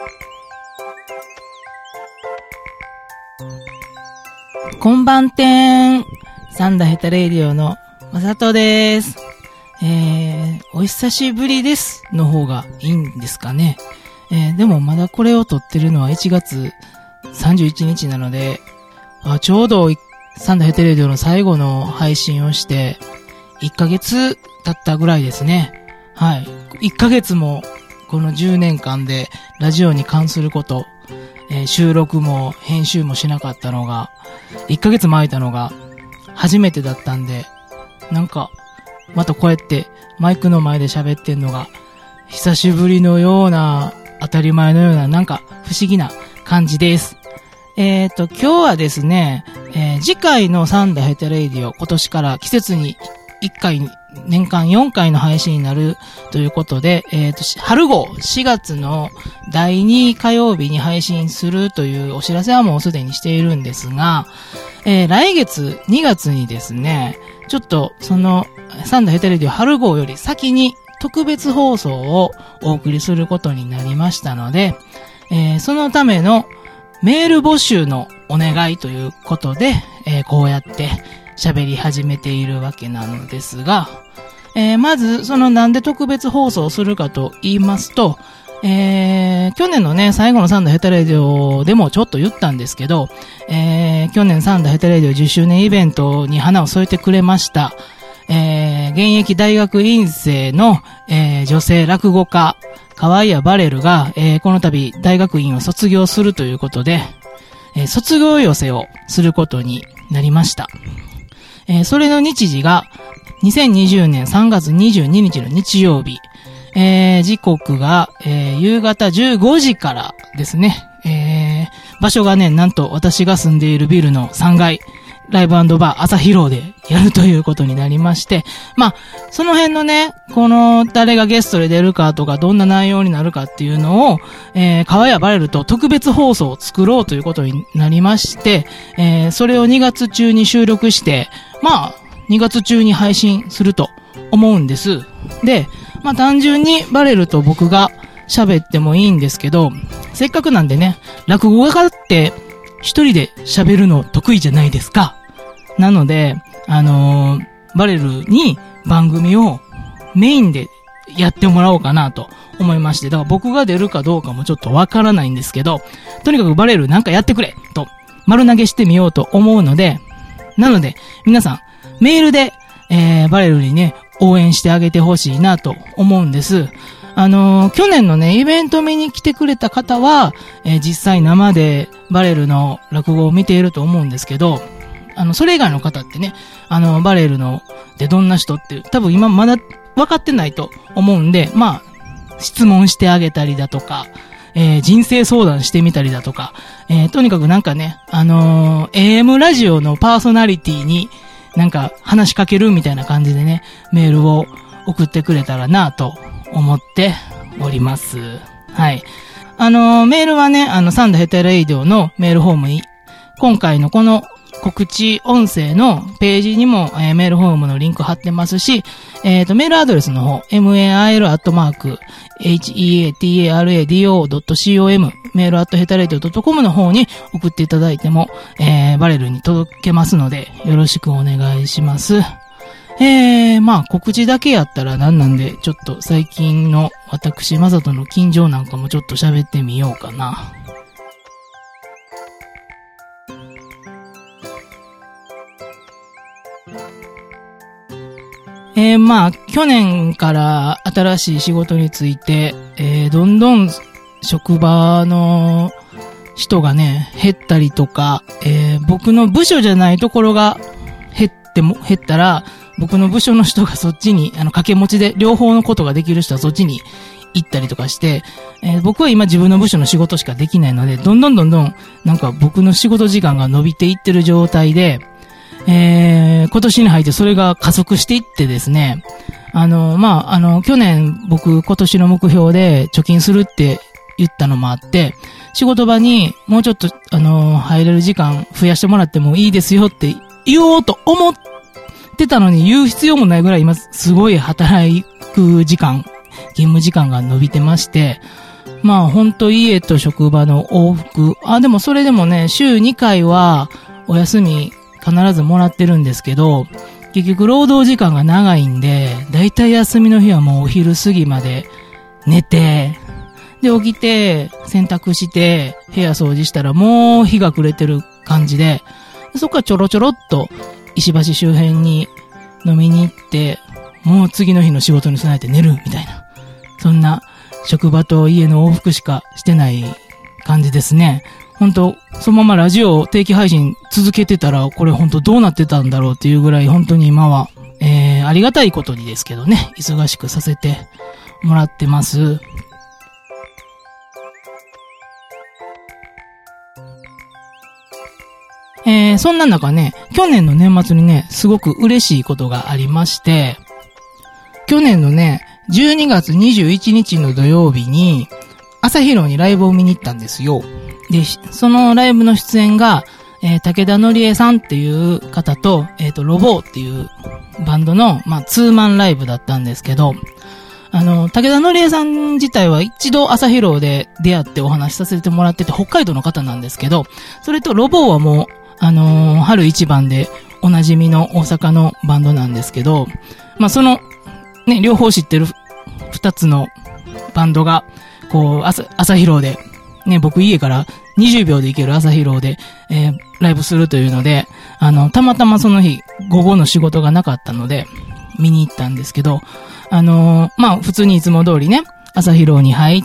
こんばんてん。サンダヘタレイディオのまさとです。お久しぶりですの方がいいんですかね。でもまだこれを撮ってるのは1月31日なので、ちょうどサンダヘタレイディオの最後の配信をして1ヶ月経ったぐらいですね。はい。1ヶ月もこの10年間でラジオに関すること、収録も編集もしなかったのが、1ヶ月も空いたのが初めてだったんで、なんか、またこうやってマイクの前で喋ってんのが、久しぶりのような、当たり前のような、なんか不思議な感じです。今日はですね、次回のサンダヘタレイディオ、今年から季節に1回、年間4回の配信になるということで、春号4月の第2火曜日に配信するというお知らせはもうすでにしているんですが、来月2月にですね、ちょっとそのサンダヘタレディオ春号より先に特別放送をお送りすることになりましたので、そのためのメール募集のお願いということで、こうやって喋り始めているわけなのですが、まず、なんで特別放送をするかと言いますと、去年のね、最後のサンダヘタレディオでもちょっと言ったんですけど、去年サンダヘタレディオ10周年イベントに花を添えてくれました、現役大学院生の、女性落語家、河合バレルが、この度大学院を卒業するということで、卒業寄せをすることになりました。それの日時が、2020年3月22日の日曜日、時刻が、夕方15時からですね、場所がね、なんと私が住んでいるビルの3階、ライブ&バー朝広でやるということになりまして、まあ、その辺のね、誰がゲストで出るかとか、どんな内容になるかっていうのを、川谷バレルと特別放送を作ろうということになりまして、それを2月中に収録して、まあ、2月中に配信すると思うんです。で、まあ単純にバレルと僕が喋ってもいいんですけど、せっかくなんでね、落語家って一人で喋るの得意じゃないですか。なので、バレルに番組をメインでやってもらおうかなと思いまして、だから僕が出るかどうかもちょっとわからないんですけど、とにかくバレルなんかやってくれと丸投げしてみようと思うので、なので皆さんメールで、バレルにね、応援してあげてほしいなと思うんです。去年のね、イベント見に来てくれた方は、実際生でバレルの落語を見ていると思うんですけど、それ以外の方ってね、バレルの、でどんな人って、多分今まだ分かってないと思うんで、まあ、質問してあげたりだとか、人生相談してみたりだとか、とにかくなんかね、AM ラジオのパーソナリティに、なんか話しかけるみたいな感じでね、メールを送ってくれたらなと思っております。はい。メールはね、サンダヘタレイディオのメールフォームに、今回のこの告知音声のページにも、メールフォームのリンク貼ってますし、メールアドレスの方、mail@heataradio.com、メール@heataradio.com の方に送っていただいても、バレルに届けますので、よろしくお願いします。まあ、告知だけやったらなんなんで、ちょっと最近の私、マサトの近況なんかもちょっと喋ってみようかな。まあ、去年から新しい仕事について、どんどん職場の人がね、減ったりとか、僕の部署じゃないところが減ったら、僕の部署の人がそっちに、掛け持ちで両方のことができる人はそっちに行ったりとかして、僕は今自分の部署の仕事しかできないので、どんどん、なんか僕の仕事時間が伸びていってる状態で、今年に入ってそれが加速していってですね、去年僕今年の目標で貯金するって言ったのもあって、仕事場にもうちょっと入れる時間増やしてもらってもいいですよって言おうと思ってたのに言う必要もないぐらい今すごい働く時間、勤務時間が伸びてまして、 まあほんと家と職場の往復。でもそれでもね、週2回はお休み必ずもらってるんですけど、結局労働時間が長いんで、だいたい休みの日はもうお昼過ぎまで寝て、で起きて、洗濯して、部屋掃除したらもう日が暮れてる感じで、そこからちょろちょろっと石橋周辺に飲みに行って、もう次の日の仕事に備えて寝るみたいな。そんな職場と家の往復しかしてない感じですね。本当そのままラジオ定期配信続けてたら、これ本当どうなってたんだろうっていうぐらい本当に今は、ありがたいことにですけどね、忙しくさせてもらってます。そんな中ね、去年の年末にね、すごく嬉しいことがありまして、去年のね、12月21日の土曜日に、朝広にライブを見に行ったんですよ。で、そのライブの出演が、武田のりえさんっていう方と、ロボーっていうバンドの、ツーマンライブだったんですけど、武田のりえさん自体は一度朝広で出会ってお話しさせてもらってて、北海道の方なんですけど、それとロボーはもう、春一番でおなじみの大阪のバンドなんですけど、その、ね、両方知ってる二つのバンドが、こう、朝広で、ね、僕家から20秒で行ける朝広で、ライブするというので、たまたまその日、午後の仕事がなかったので、見に行ったんですけど、普通にいつも通りね、朝広に入って、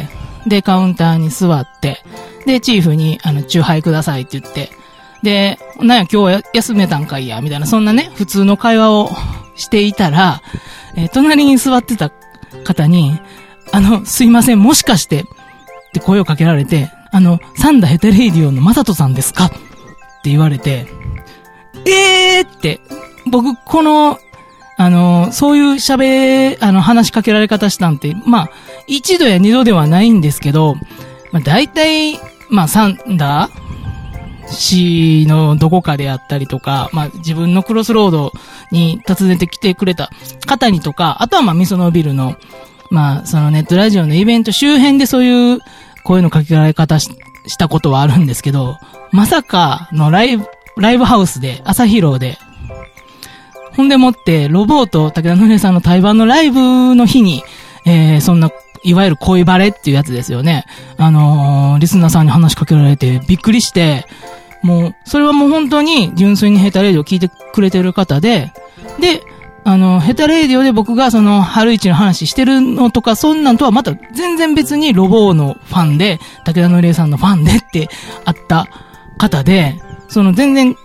で、カウンターに座って、で、チーフに、チューハイくださいって言って、で、なんや今日は休めたんかいや、みたいな、そんなね、普通の会話をしていたら、隣に座ってた方に、すいません、もしかして、って声をかけられて、サンダヘテレイディオのマサトさんですかって言われて、って、僕、この、そういう話しかけられ方したんて、一度や二度ではないんですけど、大体、サンダ市のどこかであったりとか、自分のクロスロードに訪ねてきてくれた方にとか、あとはみそのビルの、そのネットラジオのイベント周辺でそういう声のかけられ方したことはあるんですけど、まさかのライブハウスで、朝広で、ほんでもって、ロボーと武田のりえさんの対バンのライブの日に、そんな、いわゆる恋バレっていうやつですよね。リスナーさんに話しかけられてびっくりして、もう、それはもう本当に純粋にヘタレイディを聞いてくれてる方で、で、ヘタレイディオで僕がその、春一の話してるのとか、そんなんとはまた全然別にロボーのファンで、武田のりえさんのファンでってあった方で、その全然違う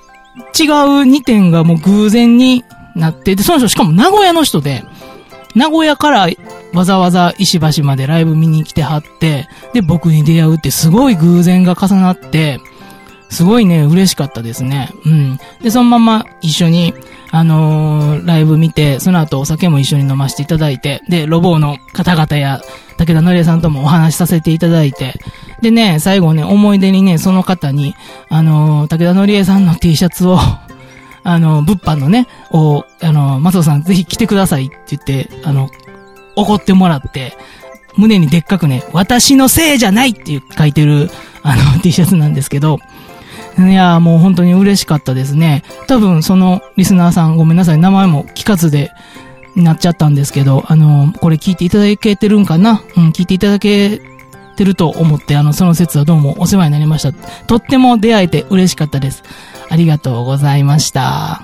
2点がもう偶然になって、で、その人しかも名古屋の人で、名古屋からわざわざ石橋までライブ見に来てはって、で、僕に出会うってすごい偶然が重なって、すごいね、嬉しかったですね。うん。で、そのまま一緒に、ライブ見て、その後お酒も一緒に飲ませていただいて、で、ロボーの方々や、武田のりえさんともお話しさせていただいて、でね、最後ね、思い出にね、その方に、武田のりえさんの T シャツを、物販のね、松尾さんぜひ着てくださいって言って、怒ってもらって、胸にでっかくね、私のせいじゃないって書いてる、T シャツなんですけど、いやもう本当に嬉しかったですね。多分そのリスナーさんごめんなさい、名前も聞かずでなっちゃったんですけど、これ聞いていただけてるんかな？聞いていただけてると思って、その説はどうもお世話になりました。とっても出会えて嬉しかったです。ありがとうございました。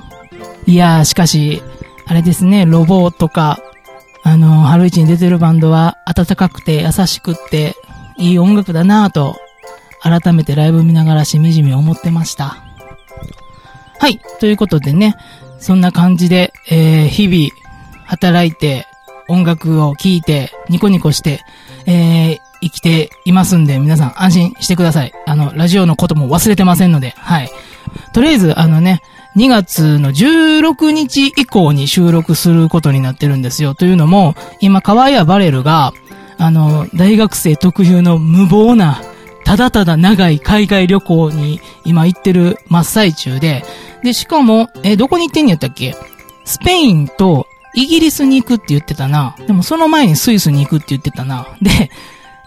いやー、しかし、あれですね、ロボとか、春一に出てるバンドは温かくて優しくっていい音楽だなぁと、改めてライブ見ながらしみじみ思ってました。はい。ということでね、そんな感じで、日々働いて音楽を聴いてニコニコして、生きていますんで皆さん安心してください。ラジオのことも忘れてませんので、はい。とりあえず2月の16日以降に収録することになってるんですよ。というのも、今、カワイアバレルが、大学生特有の無謀な、ただただ長い海外旅行に今行ってる真っ最中で、で、しかも、どこに行ってんやったっけ？スペインとイギリスに行くって言ってたな。でもその前にスイスに行くって言ってたな。で、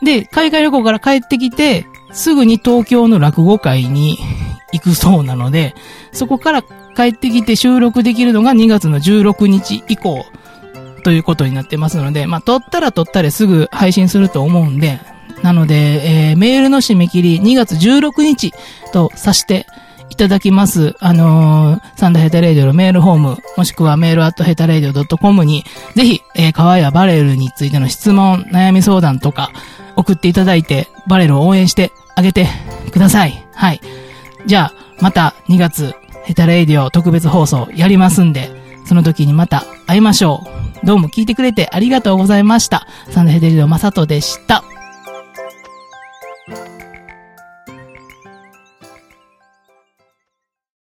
で、海外旅行から帰ってきて、すぐに東京の落語会に行くそうなので、そこから帰ってきて収録できるのが2月の16日以降ということになってますので、撮ったらすぐ配信すると思うんで、なので、メールの締め切り2月16日とさせていただきます。サンダヘタレイディオのメールフォーム、もしくはメール@hetaredio.com に、ぜひ、川やバレルについての質問、悩み相談とか、送っていただいて、バレルを応援してあげてください。はい。じゃあ、また2月、ヘタレイディオ特別放送やりますんで、その時にまた会いましょう。どうも聞いてくれてありがとうございました。サンダヘタレイディオマサトでした。